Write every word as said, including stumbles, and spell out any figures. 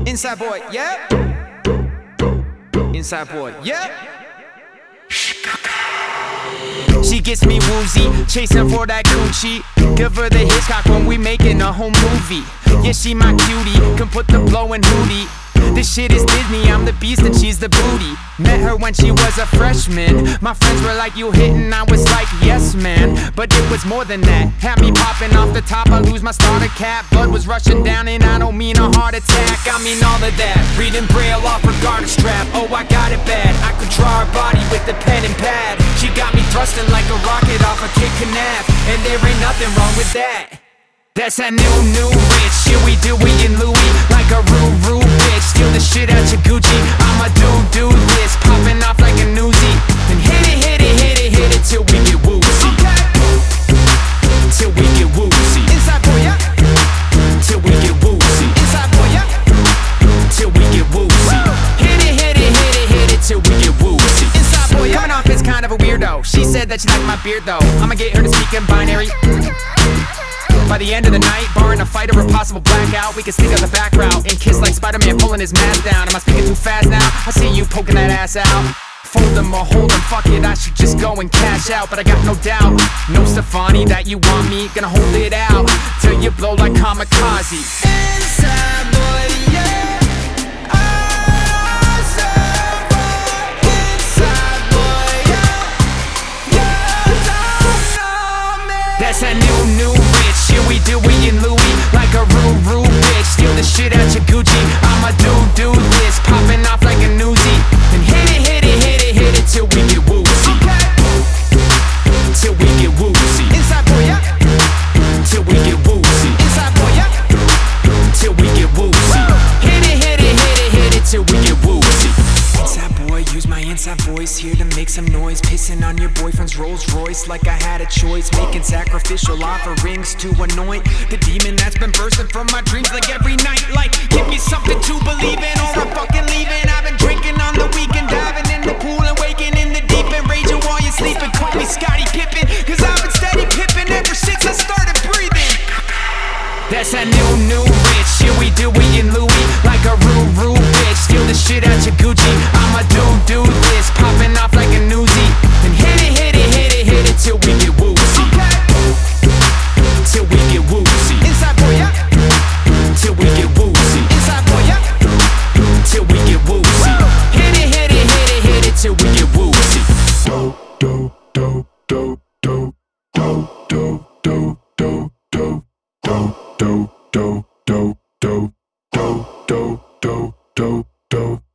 Inside boy, yeah. Inside boy, yeah. She gets me woozy, chasing for that Gucci. Give her the Hitchcock when we making a home movie. Yeah, she my cutie, can put the blow in hootie. This shit is Disney, I'm the beast and she's the booty. Met her when she was a freshman. My friends were like, you hittin', I was like, yes man. But it was more than that. Had me popping off the top, I lose my starter cap. Blood was rushing down and I don't mean a heart attack. I mean all of that, reading braille off her garter strap. Oh, I got it bad, I could draw her body with a pen and pad. She got me thrusting like a rocket off a Kid Knapp. And there ain't nothing wrong with that. That's that new, new rich shit we do, we in Louis. Like a rude, rude bitch, steal the shit out your Gucci. I'ma do, do this, popping off like a newsie. Then hit it, hit it, hit it, hit it till we get woozy. Till we get woozy. Inside boy, yeah. Till we get woozy. Inside boy, yeah. Till we get woozy. Hit it, hit it, hit it, hit it till we get woozy. Inside boy, yeah. Coming off is kind of a weirdo. She said that she liked my beard though. I'ma get her to speak in binary. By the end of the night, barring a fight or a possible blackout, we can sneak out the back route and kiss like Spider-Man pulling his mask down. Am I speaking too fast now? I see you poking that ass out. Fold them or hold them, fuck it, I should just go and cash out. But I got no doubt, no Stefani, that you want me. Gonna hold it out till you blow like kamikaze. Inside boy, yeah. That's that new, new rich shit we do, we in Louis. Like a rude, rude bitch, steal the shit out your Gucci. I'ma do, do this, popping off like a newsie. Then hit it, hit it, hit it, hit it till we get woozy. Till we get woozy. Inside boy, yeah. Till we get woozy. Inside boy, yeah. Till we get woozy. Hit it, hit it, hit it, hit it till we get woozy. Inside boy, use my inside voice here to make some noise. Pissing on your boyfriend's Rolls Royce like I had a choice. Making sacrificial offerings to anoint the demon that's been bursting from my dreams like every night. Like, give me something to believe in or I'm fucking leaving. I've been drinking on the weekend, diving in the pool and waking in the deep end. Raging while you're sleeping, call me Scottie Pippen, cause I've been steady pippin' ever since I started breathing. That's that new, new rich shit we do, we in Louis. Like a rude, rude bitch, steal the shit out your Gucci. I'ma do, do this, popping off like a newsie. Then hit it, hit it, hit it, hit it till we get woozy. Till we get woozy. Inside boy, yeah. Till we get woozy. Inside boy, yeah. Till we get woozy. Hit it, hit it, hit it, hit it till we get woozy. Do, do, do, do, do, do, do, do, do, do. Do do do do do do do do do do